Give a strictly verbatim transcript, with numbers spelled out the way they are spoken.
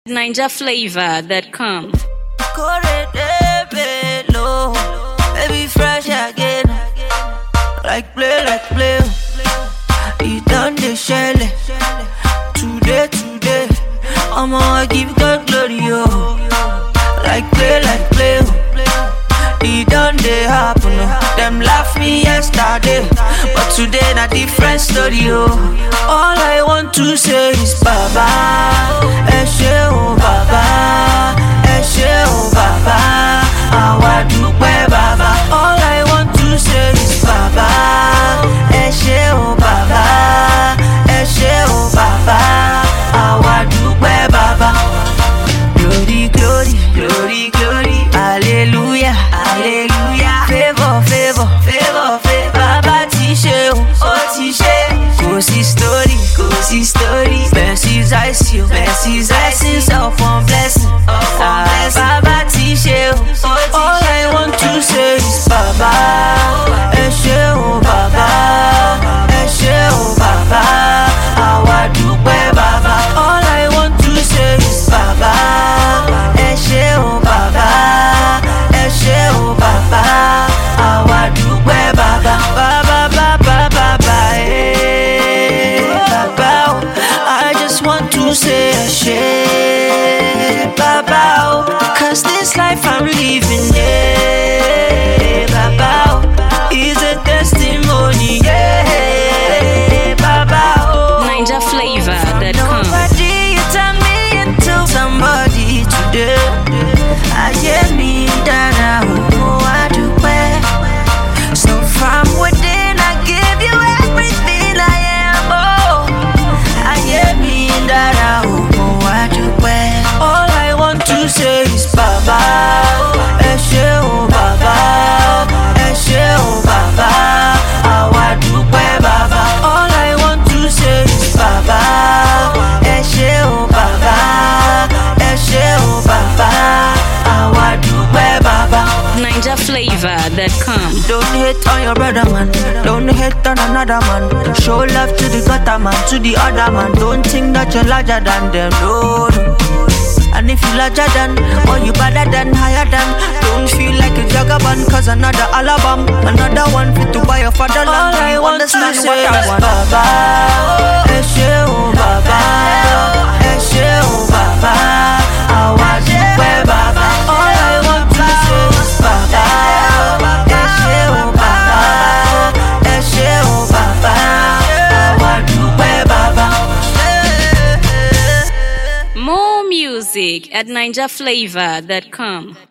Ninja flavor that come. Baby fresh again. Like play, like play. He done the shell. Today, today. I'ma give God glory, yo. Like play, like play. He done the happen. Them laugh me yesterday, but today na different story, yo. All I want to say is Baba, Eshe o Baba, Eshe o Baba, Awa dupe Baba. All I want to say is Baba, Eshe o Baba, Eshe o Baba, Awa dupe Baba. Glory, glory, glory, glory, hallelujah, hallelujah. Favor, favor, favor, favor. Baba Tishe, oh Tishe. Go see story, go see story. Mercies I see, mercies I see. Self one blessing, ah, Baba Tishe, oh. All I want to say is Baba, Eshe o Baba, Eshe o Baba, Awa dupe Baba. All I want to say is Baba, Eshe o Baba, Eshe o Baba, Awa dupe Baba. Baba, Baba, Baba, eh, Baba. I just want to say Eshe, Baba, cause this life I'm living, yeah, Baba, is a testimony, yeah, Baba. Ninja flavor that come. Nobody turn me into somebody today. I hear me that I know I do well. So from within I give you everything I am. Oh, I hear me that I know I do well. All I want to say is Baba, Eshe o Baba, Eshe o Baba, Awa dupe Baba. All I want to say is Baba, Eshe o Baba, Eshe o Baba, Awa dupe Baba. Ninja flavor that come. Don't hate on your brother, man. Don't hate on another man. Show love to the gutter man, to the other man. Don't think that you're larger than them, no, no. And if you larger than, or you better than, higher than, don't feel like a jagaban, cause another album, another one fit to buy your fatherland. All I want to say is Baba, Eshe o Baba, Eshe o Baba, Awa dupe Baba. All I want to say is Baba, Eshe o Baba, Eshe o Baba, Awa dupe Baba. More music at ninja flavor that come.